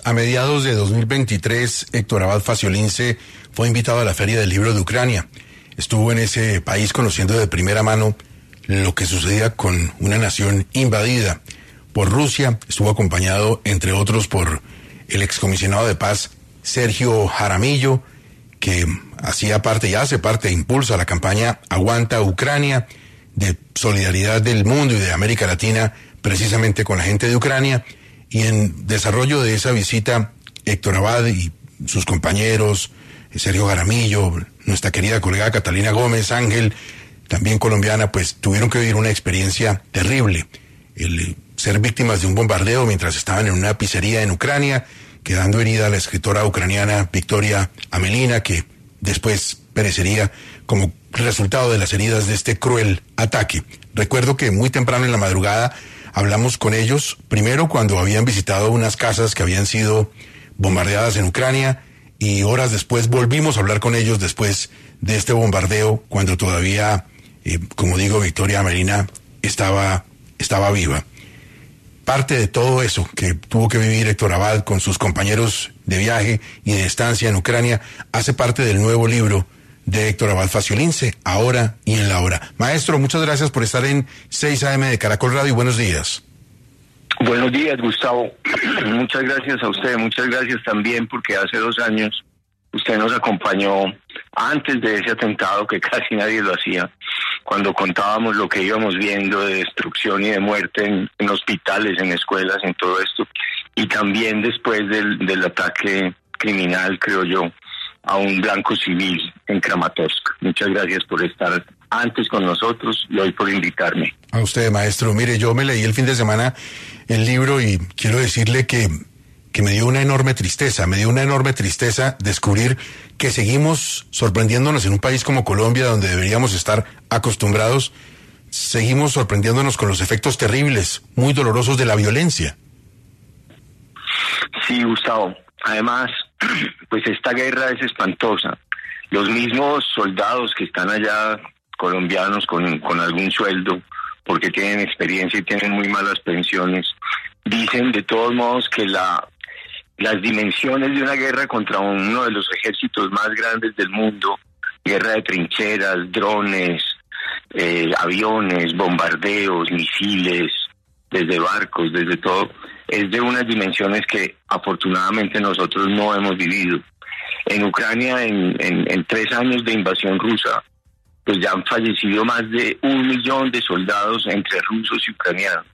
A mediados de 2023, Héctor Abad Faciolince fue invitado a la Feria del Libro de Ucrania. Estuvo en ese país conociendo de primera mano lo que sucedía con una nación invadida por Rusia. Estuvo acompañado, entre otros, por el excomisionado de paz Sergio Jaramillo, que hacía parte y hace parte, impulsa la campaña Aguanta Ucrania, de solidaridad del mundo y de América Latina, precisamente con la gente de Ucrania. Y en desarrollo de esa visita, Héctor Abad y sus compañeros, Sergio Jaramillo, nuestra querida colega Catalina Gómez Ángel, también colombiana, pues tuvieron que vivir una experiencia terrible. El ser víctimas de un bombardeo mientras estaban en una pizzería en Ucrania, quedando herida la escritora ucraniana Victoria Amelina, que después perecería como resultado de las heridas de este cruel ataque. Recuerdo que muy temprano en la madrugada hablamos con ellos, primero cuando habían visitado unas casas que habían sido bombardeadas en Ucrania, y horas después volvimos a hablar con ellos después de este bombardeo, cuando todavía, como digo, Victoria Amelina estaba viva. Parte de todo eso que tuvo que vivir Héctor Abad con sus compañeros de viaje y de estancia en Ucrania hace parte del nuevo libro de Héctor Abad Faciolince, Ahora y en la Hora. Maestro, muchas gracias por estar en 6 AM de Caracol Radio y buenos días. Buenos días, Gustavo. Muchas gracias a usted, muchas gracias también porque hace 2 años usted nos acompañó antes de ese atentado que casi nadie lo hacía, cuando contábamos lo que íbamos viendo de destrucción y de muerte en hospitales, en escuelas, en todo esto, y también después del ataque criminal, creo yo, a un blanco civil en Kramatorsk. Muchas gracias por estar antes con nosotros y hoy por invitarme. A usted, maestro. Mire, yo me leí el fin de semana el libro y quiero decirle que me dio una enorme tristeza. Me dio una enorme tristeza descubrir que seguimos sorprendiéndonos en un país como Colombia, donde deberíamos estar acostumbrados. Seguimos sorprendiéndonos con los efectos terribles, muy dolorosos de la violencia. Sí, Gustavo. Además, pues esta guerra es espantosa. Los mismos soldados que están allá, colombianos con algún sueldo, porque tienen experiencia y tienen muy malas pensiones, dicen de todos modos que las dimensiones de una guerra contra uno de los ejércitos más grandes del mundo, guerra de trincheras, drones, aviones, bombardeos, misiles, desde barcos, desde todo, es de unas dimensiones que afortunadamente nosotros no hemos vivido. En Ucrania, en 3 años de invasión rusa, pues ya han fallecido más de 1 millón de soldados entre rusos y ucranianos.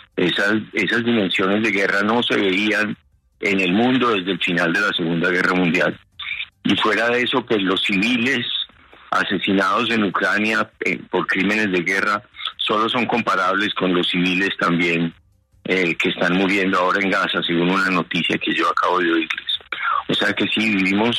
Esas dimensiones de guerra no se veían en el mundo desde el final de la Segunda Guerra Mundial. Y fuera de eso, pues los civiles asesinados en Ucrania por crímenes de guerra solo son comparables con los civiles también que están muriendo ahora en Gaza, según una noticia que yo acabo de oírles. O sea que sí,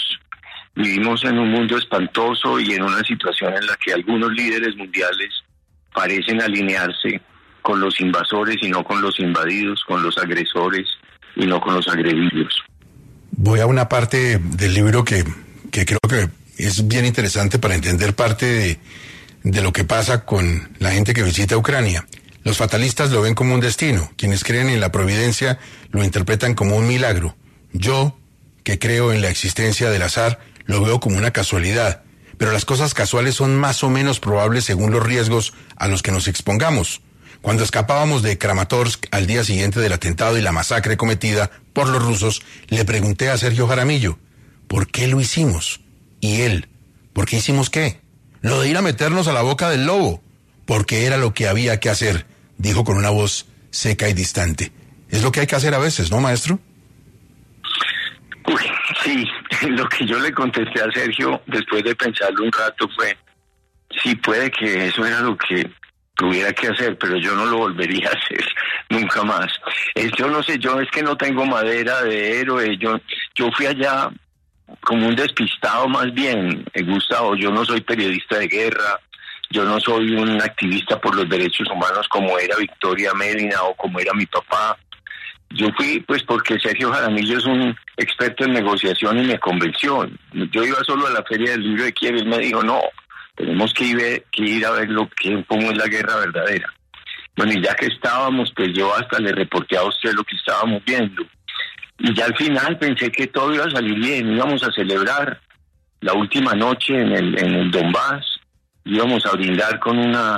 vivimos en un mundo espantoso y en una situación en la que algunos líderes mundiales parecen alinearse con los invasores y no con los invadidos, con los agresores y no con los agredidos. Voy a una parte del libro que creo que es bien interesante para entender parte de lo que pasa con la gente que visita Ucrania. Los fatalistas lo ven como un destino. Quienes creen en la providencia lo interpretan como un milagro. Yo, que creo en la existencia del azar, lo veo como una casualidad. Pero las cosas casuales son más o menos probables según los riesgos a los que nos expongamos. Cuando escapábamos de Kramatorsk al día siguiente del atentado y la masacre cometida por los rusos, le pregunté a Sergio Jaramillo, ¿por qué lo hicimos? Y él, ¿por qué hicimos qué? Lo de ir a meternos a la boca del lobo, porque era lo que había que hacer, dijo con una voz seca y distante. Es lo que hay que hacer a veces, ¿no, maestro? Uy, sí, lo que yo le contesté a Sergio después de pensarlo un rato fue, sí, puede que eso era lo que tuviera que hacer, pero yo no lo volvería a hacer nunca más. Yo no sé, yo es que no tengo madera de héroe, yo fui allá como un despistado más bien, Gustavo. Yo no soy periodista de guerra, yo no soy un activista por los derechos humanos como era Victoria Amelina o como era mi papá. Yo fui pues porque Sergio Jaramillo es un experto en negociación y me convenció. Yo iba solo a la Feria del Libro de Kiev y él me dijo, no, tenemos que ir a ver cómo es la guerra verdadera. Bueno, y ya que estábamos, pues yo hasta le reporté a usted lo que estábamos viendo. Y ya al final pensé que todo iba a salir bien, íbamos a celebrar la última noche en el Donbass, íbamos a brindar con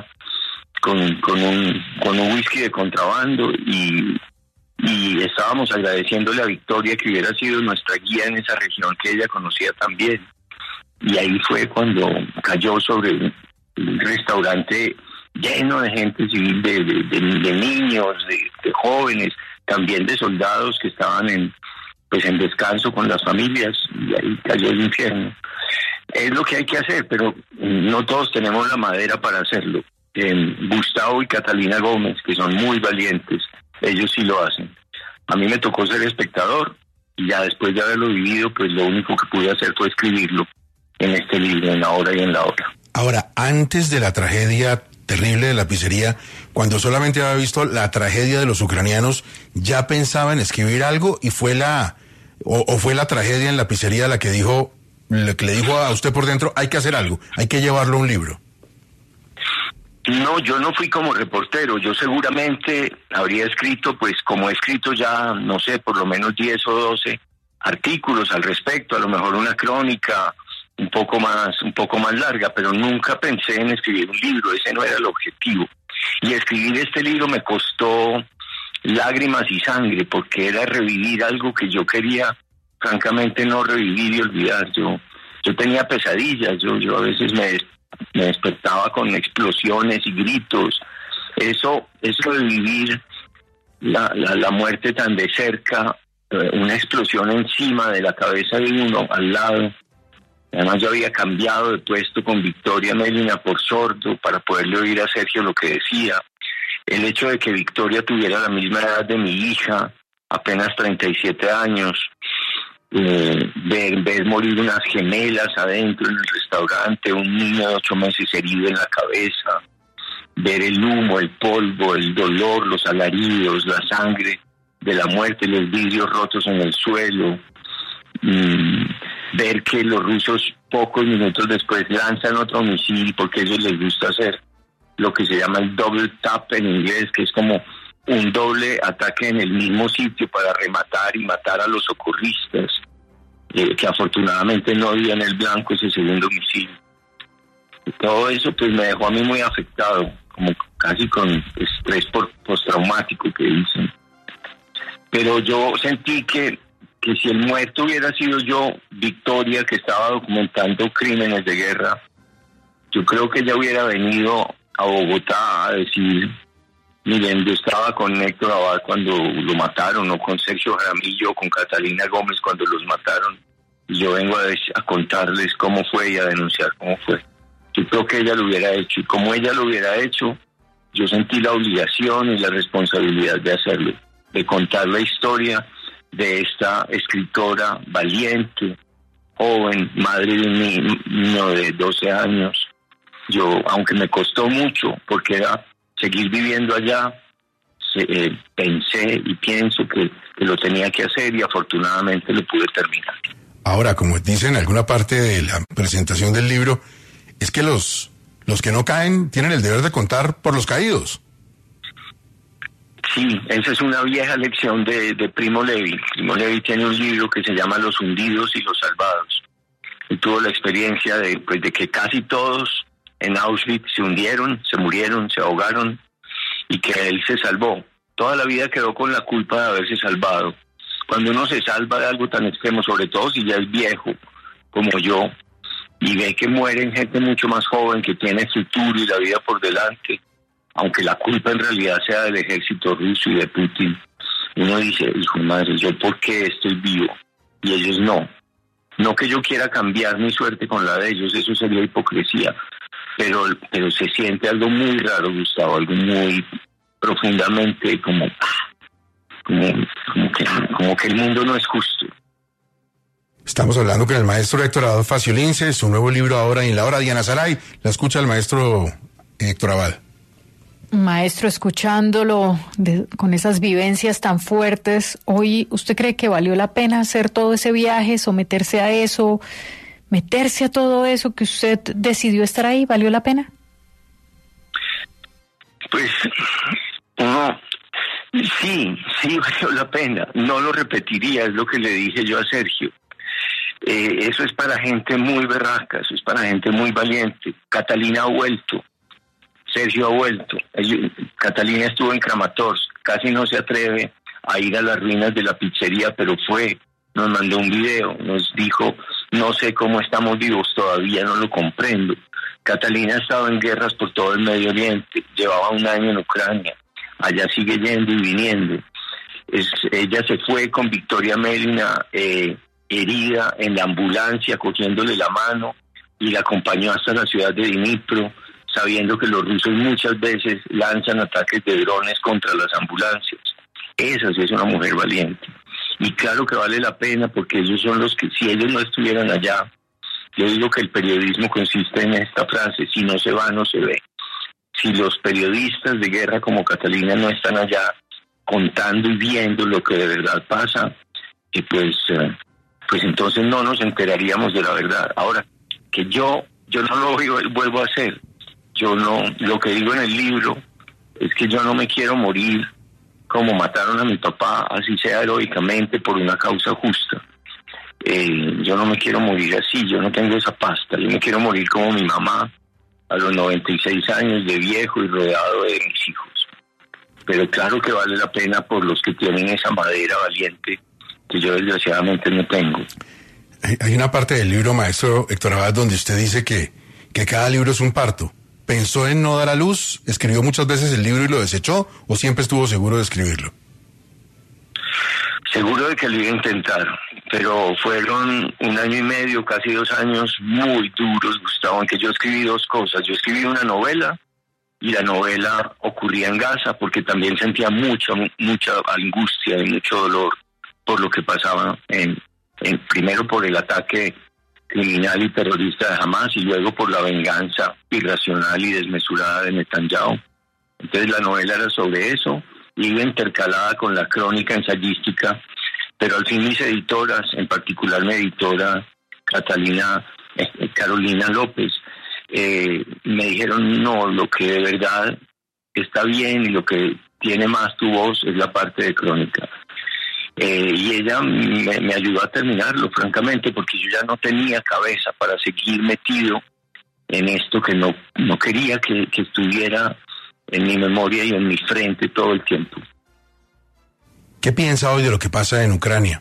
un whisky de contrabando y estábamos agradeciéndole a Victoria que hubiera sido nuestra guía en esa región que ella conocía también. Y ahí fue cuando cayó sobre un restaurante lleno de gente civil, de niños, de jóvenes, también de soldados que estaban en descanso con las familias, y ahí cayó el infierno. Es lo que hay que hacer, pero no todos tenemos la madera para hacerlo. Gustavo y Catalina Gómez, que son muy valientes, ellos sí lo hacen. A mí me tocó ser espectador, y ya después de haberlo vivido, pues lo único que pude hacer fue escribirlo en este libro, en La Hora y en la Hora. Ahora, antes de la tragedia terrible de la pizzería, cuando solamente había visto la tragedia de los ucranianos, ¿ya pensaba en escribir algo y fue la tragedia en la pizzería la que le dijo a usted por dentro, hay que hacer algo, hay que llevarlo a un libro? No, yo no fui como reportero, yo seguramente habría escrito, pues como he escrito ya, no sé, por lo menos 10 o 12 artículos al respecto, a lo mejor una crónica un poco más larga, pero nunca pensé en escribir un libro, ese no era el objetivo. Y escribir este libro me costó lágrimas y sangre, porque era revivir algo que yo quería, francamente, no revivir y olvidar. Yo tenía pesadillas, yo a veces me despertaba con explosiones y gritos. Eso de vivir la muerte tan de cerca, una explosión encima de la cabeza de uno, al lado. Además yo había cambiado de puesto con Victoria Mélina por sordo para poderle oír a Sergio lo que decía. El hecho de que Victoria tuviera la misma edad de mi hija, apenas 37 años, ver morir unas gemelas adentro en el restaurante, un niño de 8 meses herido en la cabeza, ver el humo, el polvo, el dolor, los alaridos, la sangre de la muerte, los vidrios rotos en el suelo, ver que los rusos pocos minutos después lanzan otro misil, porque a ellos les gusta hacer lo que se llama el double tap en inglés, que es como un doble ataque en el mismo sitio para rematar y matar a los socorristas, que afortunadamente no dio en el blanco ese segundo misil. Y todo eso pues me dejó a mí muy afectado, como casi con estrés postraumático que dicen. Pero yo sentí que si el muerto hubiera sido yo, Victoria, que estaba documentando crímenes de guerra, yo creo que ella hubiera venido a Bogotá a decir, miren, yo estaba con Héctor Abad cuando lo mataron, o con Sergio Jaramillo, o con Catalina Gómez cuando los mataron, y yo vengo a contarles cómo fue y a denunciar cómo fue. Yo creo que ella lo hubiera hecho, y como ella lo hubiera hecho, yo sentí la obligación y la responsabilidad de hacerlo, de contar la historia de esta escritora valiente, joven, madre de un niño de 12 años. Yo, aunque me costó mucho, porque era seguir viviendo allá, pensé y pienso que lo tenía que hacer, y afortunadamente lo pude terminar. Ahora, como dice en alguna parte de la presentación del libro, es que los que no caen tienen el deber de contar por los caídos. Sí, esa es una vieja lección de Primo Levi. Primo Levi tiene un libro que se llama Los hundidos y los salvados. Él tuvo la experiencia de que casi todos en Auschwitz se hundieron, se murieron, se ahogaron, y que él se salvó. Toda la vida quedó con la culpa de haberse salvado. Cuando uno se salva de algo tan extremo, sobre todo si ya es viejo, como yo, y ve que mueren gente mucho más joven, que tiene futuro y la vida por delante, aunque la culpa en realidad sea del ejército ruso y de Putin, uno dice, hijo de madre, ¿yo por qué estoy vivo? Y ellos no. No que yo quiera cambiar mi suerte con la de ellos, eso sería hipocresía, pero se siente algo muy raro, Gustavo, algo muy profundamente como que el mundo no es justo. Estamos hablando con el maestro Héctor Abad Faciolince, su nuevo libro Ahora y en la Hora. Diana Saray, la escucha el maestro Héctor Abad. Maestro, escuchándolo con esas vivencias tan fuertes, hoy, ¿usted cree que valió la pena hacer todo ese viaje, someterse a eso, meterse a todo eso que usted decidió estar ahí? ¿Valió la pena? Pues uno Sí, sí valió la pena. No lo repetiría, es lo que le dije yo a Sergio. Eso es para gente muy berraca, eso es para gente muy valiente. Catalina ha vuelto, Sergio ha vuelto. Catalina estuvo en Kramatorsk, casi no se atreve a ir a las ruinas de la pizzería, pero fue, nos mandó un video, nos dijo, no sé cómo estamos vivos todavía, no lo comprendo. Catalina ha estado en guerras por todo el Medio Oriente, llevaba 1 año en Ucrania, allá sigue yendo y viniendo. Ella se fue con Victoria Melina, herida en la ambulancia, cogiéndole la mano, y la acompañó hasta la ciudad de Dnipro, sabiendo que los rusos muchas veces lanzan ataques de drones contra las ambulancias. Esa sí es una mujer valiente. Y claro que vale la pena, porque ellos son los que, si ellos no estuvieran allá, yo digo que el periodismo consiste en esta frase: si no se va, no se ve. Si los periodistas de guerra como Catalina no están allá contando y viendo lo que de verdad pasa, pues entonces no nos enteraríamos de la verdad. Ahora, que yo no lo vuelvo a hacer. Lo que digo en el libro es que yo no me quiero morir como mataron a mi papá, así sea heroicamente, por una causa justa. Yo no me quiero morir así, yo no tengo esa pasta. Yo me quiero morir como mi mamá, a los 96 años, de viejo y rodeado de mis hijos. Pero claro que vale la pena por los que tienen esa madera valiente que yo desgraciadamente no tengo. Hay una parte del libro, maestro Héctor Abad, donde usted dice que cada libro es un parto. ¿Pensó en no dar a luz? ¿Escribió muchas veces el libro y lo desechó? ¿O siempre estuvo seguro de escribirlo? Seguro de que lo iba a intentar, pero fueron 1 año y medio, casi 2 años muy duros, Gustavo, en que yo escribí 2 cosas. Yo escribí una novela, y la novela ocurría en Gaza, porque también sentía mucha angustia y mucho dolor por lo que pasaba primero por el ataque criminal y terrorista de Hamas, y luego por la venganza irracional y desmesurada de Netanyahu. Entonces la novela era sobre eso, iba intercalada con la crónica ensayística, pero al fin mis editoras, en particular mi editora Carolina López, me dijeron, no, lo que de verdad está bien y lo que tiene más tu voz es la parte de crónica. Y ella me ayudó a terminarlo, francamente, porque yo ya no tenía cabeza para seguir metido en esto que no quería que estuviera en mi memoria y en mi frente todo el tiempo. ¿Qué piensa hoy de lo que pasa en Ucrania?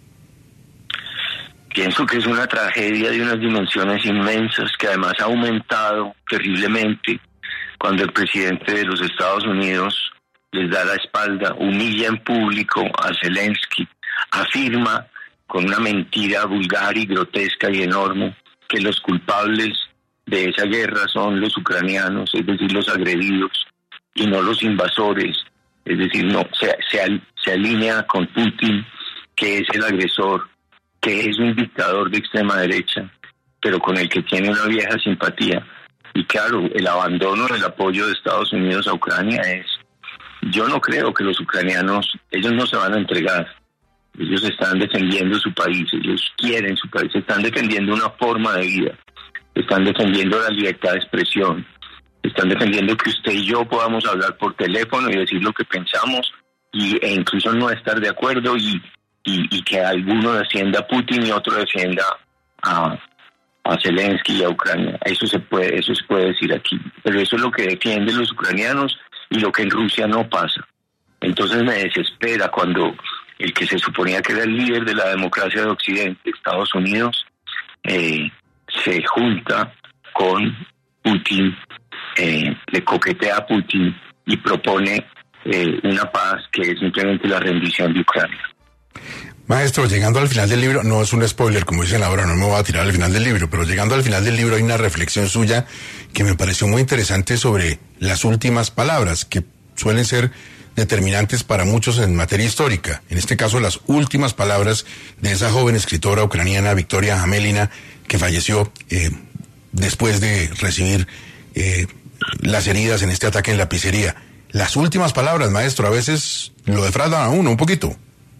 Pienso que es una tragedia de unas dimensiones inmensas, que además ha aumentado terriblemente cuando el presidente de los Estados Unidos les da la espalda, humilla en público a Zelensky, afirma con una mentira vulgar y grotesca y enorme que los culpables de esa guerra son los ucranianos, es decir, los agredidos, y no los invasores, es decir, no se alinea con Putin, que es el agresor, que es un dictador de extrema derecha, pero con el que tiene una vieja simpatía. Y claro, el abandono del apoyo de Estados Unidos a Ucrania yo no creo que los ucranianos, ellos no se van a entregar. Ellos están defendiendo su país, ellos quieren su país, están defendiendo una forma de vida, están defendiendo la libertad de expresión, están defendiendo que usted y yo podamos hablar por teléfono y decir lo que pensamos e incluso no estar de acuerdo y que alguno defienda a Putin y otro defienda a Zelensky y a Ucrania. Eso se puede decir aquí, pero eso es lo que defienden los ucranianos y lo que en Rusia no pasa. Entonces me desespera cuando el que se suponía que era el líder de la democracia de Occidente, Estados Unidos, se junta con Putin, le coquetea a Putin y propone una paz que es simplemente la rendición de Ucrania. Maestro, llegando al final del libro, no es un spoiler, como dicen ahora, no me voy a tirar al final del libro, pero llegando al final del libro hay una reflexión suya que me pareció muy interesante sobre las últimas palabras, que suelen ser determinantes para muchos en materia histórica. En este caso, las últimas palabras de esa joven escritora ucraniana, Victoria Amelina, que falleció después de recibir las heridas en este ataque en la pizzería. Las últimas palabras, maestro, a veces lo defraudan a uno un poquito.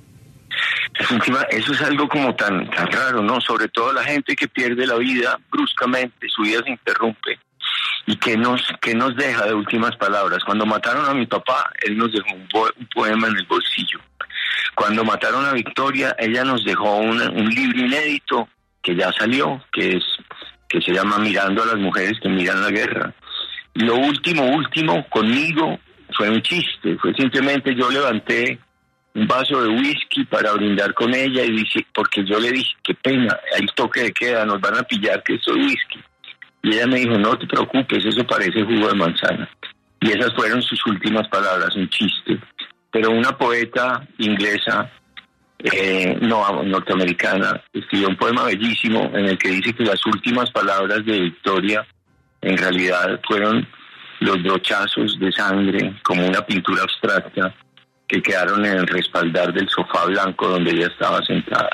Eso es algo como tan raro, ¿no? Sobre todo la gente que pierde la vida bruscamente, su vida se interrumpe. ¿Y qué nos deja de últimas palabras? Cuando mataron a mi papá, él nos dejó un poema en el bolsillo. Cuando mataron a Victoria, ella nos dejó un libro inédito que ya salió, que se llama Mirando a las mujeres que miran la guerra. Lo último conmigo fue un chiste, fue simplemente yo levanté un vaso de whisky para brindar con ella y dije, porque yo le dije, qué pena, hay toque de queda, nos van a pillar que esto es whisky. Y ella me dijo, no te preocupes, eso parece jugo de manzana. Y esas fueron sus últimas palabras, un chiste. Pero una poeta inglesa, norteamericana, escribió un poema bellísimo en el que dice que las últimas palabras de Victoria en realidad fueron los brochazos de sangre, como una pintura abstracta, que quedaron en el respaldar del sofá blanco donde ella estaba sentada.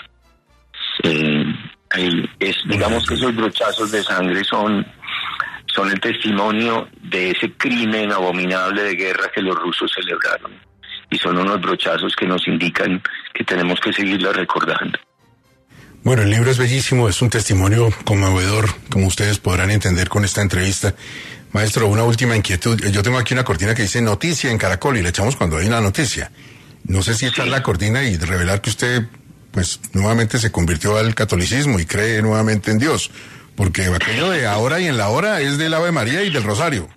Digamos que esos brochazos de sangre son el testimonio de ese crimen abominable de guerra que los rusos celebraron. Y son unos brochazos que nos indican que tenemos que seguirla recordando. Bueno, el libro es bellísimo, es un testimonio conmovedor, como ustedes podrán entender con esta entrevista. Maestro, una última inquietud. Yo tengo aquí una cortina que dice noticia en Caracol y la echamos cuando hay una noticia. No sé si echar la cortina y revelar que usted, pues, nuevamente se convirtió al catolicismo y cree nuevamente en Dios. Porque aquello de ahora y en la hora es del Ave María y del Rosario.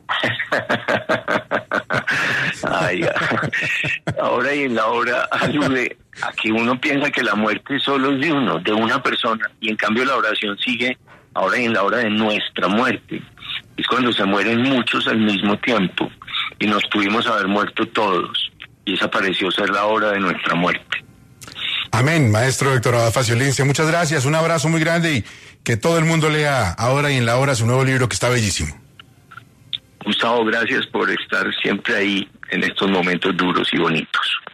Ay, ahora y en la hora alude a que uno piensa que la muerte solo es de uno, de una persona, y en cambio la oración sigue ahora y en la hora de nuestra muerte. Es cuando se mueren muchos al mismo tiempo y nos pudimos haber muerto todos, y esa pareció ser la hora de nuestra muerte. Amén, maestro Héctor Abad Faciolince, muchas gracias, un abrazo muy grande y que todo el mundo lea ahora y en la hora su nuevo libro que está bellísimo. Gustavo, gracias por estar siempre ahí en estos momentos duros y bonitos.